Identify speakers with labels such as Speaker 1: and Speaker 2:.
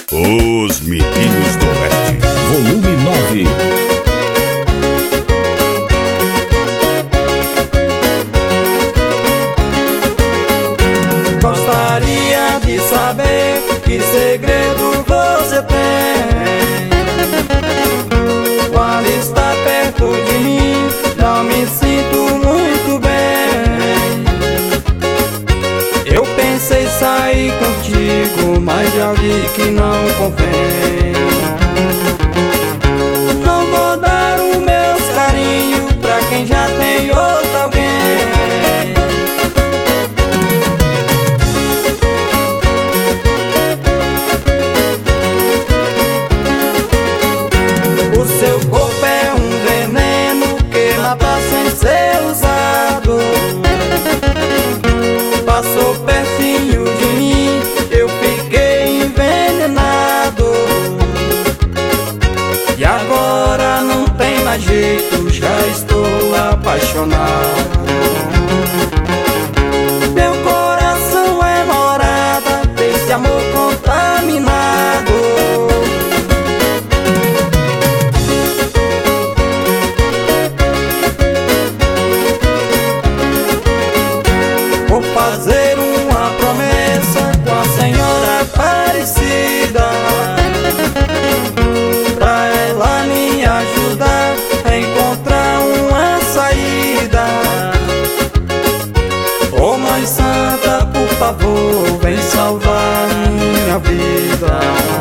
Speaker 1: Os Meninos do Oeste,
Speaker 2: volume 9.
Speaker 3: Gostaria de saber que segredo você tem. Quando está perto de mim, não me sinto muito bem. Eu pensei sair contigo, mas já vi que não convém. Não vou dar o meu carinho pra quem já tem outro alguém. O seu corpo é um veneno que mata sem ser usado. Passou pertinho de mim, eu fiquei envenenado. E agora não tem mais jeito, já estou apaixonado. Meu coração é morada desse amor contaminado. Vou fazer uma promessa com a senhora Aparecida, pra ela me ajudar a encontrar uma saída. Ô Mãe Santa, por favor, vem salvar minha vida.